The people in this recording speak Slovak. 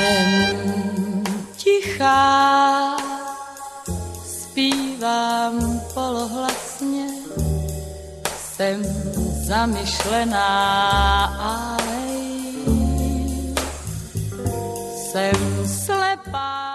Jsem tichá, zpívám polohlasně, jsem zamyšlená, ale jsem slepá.